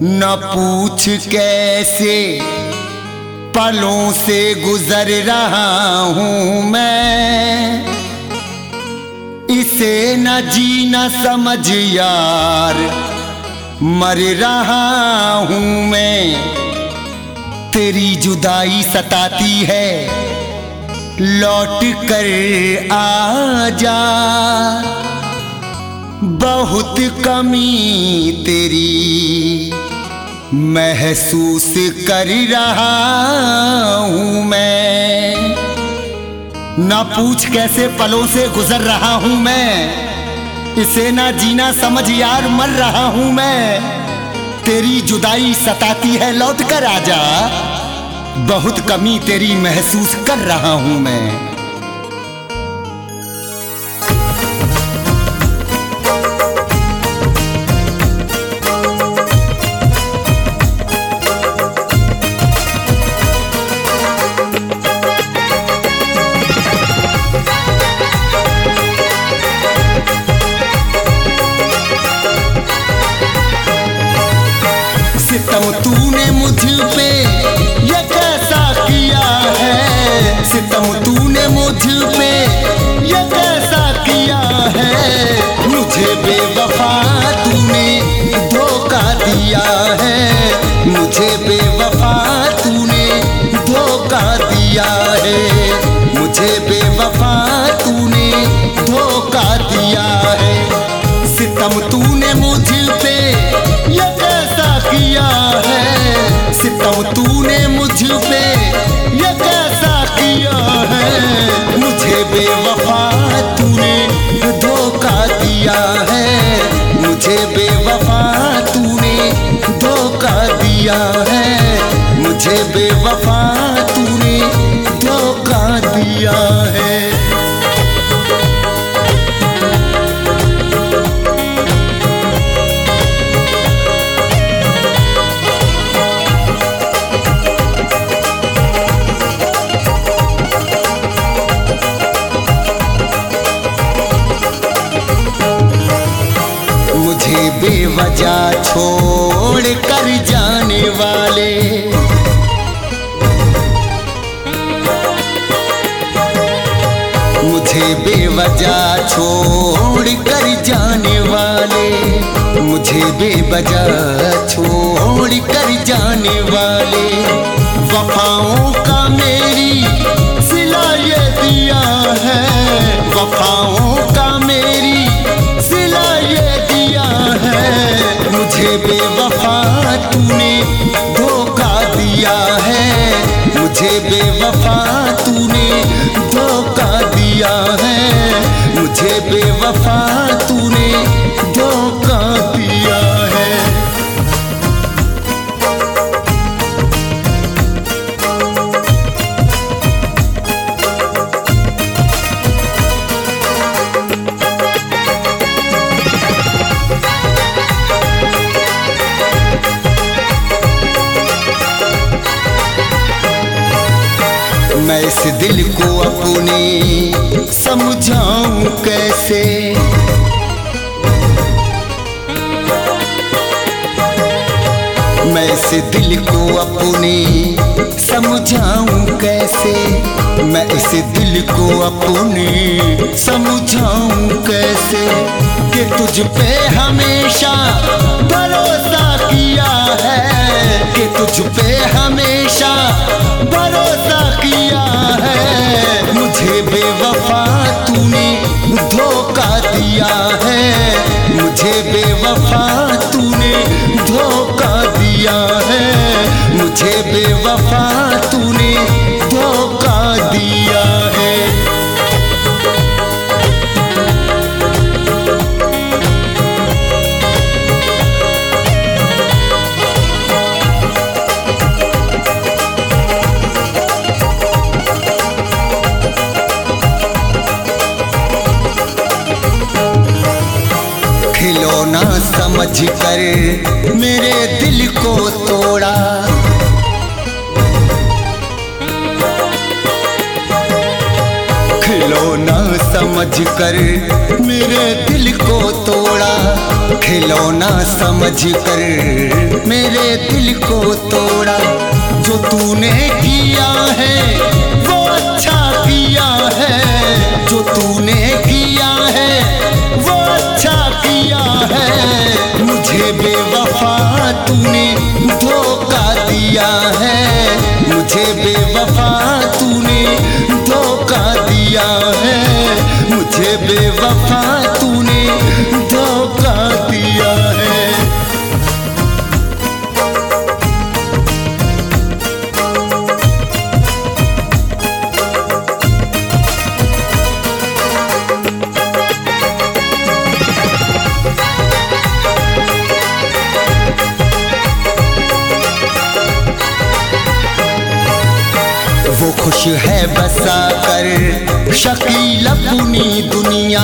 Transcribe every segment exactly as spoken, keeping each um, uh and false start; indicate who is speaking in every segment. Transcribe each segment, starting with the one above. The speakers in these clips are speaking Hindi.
Speaker 1: न पूछ कैसे पलों से गुजर रहा हूँ मैं, इसे न जी न समझ यार मर रहा हूँ मैं। तेरी जुदाई सताती है, लौट कर आ जा, बहुत कमी तेरी महसूस कर रहा हूँ मैं। ना पूछ कैसे पलों से गुजर रहा हूँ मैं, इसे ना जीना समझ यार मर रहा हूँ मैं। तेरी जुदाई सताती है, लौट कर आजा, बहुत कमी तेरी महसूस कर रहा हूँ मैं। सितम तूने मुझ पे ये कैसा किया है, सितम तूने मुझ पे ये कैसा किया है। मुझे बेवफा तूने धोखा दिया है, मुझे बेवफा तूने धोखा दिया है, मुझे बेवफा तूने धोखा दिया है। सितम तूने मुझ पे ये कैसा किया है, सितम तूने मुझ पे ये कैसा किया है। मुझे बेवफा तूने धोखा दिया है, मुझे बेवफा तूने धोखा दिया है, मुझे बेवफा तूने धोखा दिया है। मुझे बेवजह छोड़ कर जाने वाले, मुझे बेवजह छोड़ कर जाने वाले, मुझे बेवजह छोड़ कर जाने वाले। वफाओं का मेरी सिला ये दिया है, वफाओं का मेरी सिला ये दिया है। मुझे बेवफा तूने धोखा दिया है, मुझे बेवफा तूने धोखा दिया है, मुझे बेवफा तूने धोखा दिया है। मैं इस दिल को अपने समझाऊं कैसे, मैं इस दिल को अपने समझाऊं कैसे, मैं इस दिल को अपने समझाऊं कैसे। कि तुझ पे हमेशा भरोसा किया है, कि तुझ पे हमेशा भरोसा किया है। मुझे बेवफा तूने धोखा दिया है, मुझे बेवफा तूने धोखा दिया है, मुझे बेवफा तूने धोखा दिया है। खिलौना समझ कर मेरे दिल को तोड़ा, खिलौना समझकर मेरे दिल को तोड़ा, खिलौना समझकर मेरे दिल को तोड़ा। जो तूने किया है वो अच्छा किया है, जो तूने किया है वो अच्छा किया है। मुझे बेवफा तूने धोखा दिया है, मुझे बेवफा तूने धोखा दिया है, मुझे बेवफा तूने धोखा दिया है। वो खुश है बसा कर शकील अपनी दुनिया,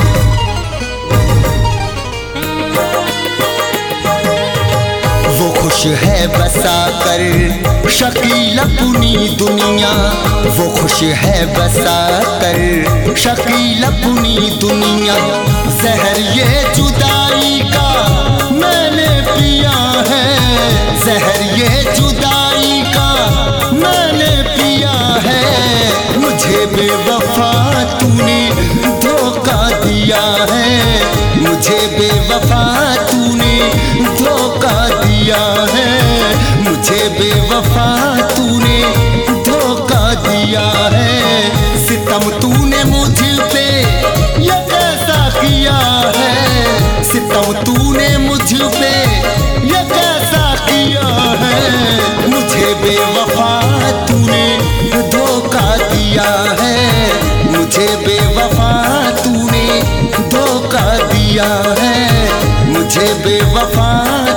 Speaker 1: वो खुश है बसा कर शकील अपनी दुनिया, वो खुश है बसा कर शकील अपनी दुनिया। जहर ये जुदाई का मैंने पिया है, जहर ये जुदाई का मैंने पिया है। मुझे बेवफा तूने धोखा दिया है, मुझे बेवफा तूने धोखा दिया है, मुझे बेवफा तूने धोखा दिया है। सितम तूने मुझ पे ये कैसा किया है, सितम तूने मुझ पे ये कैसा किया है। मुझे बेवफा तूने धोखा दिया है, मुझे बेवफा तूने धोखा दिया है, मुझे बेवफा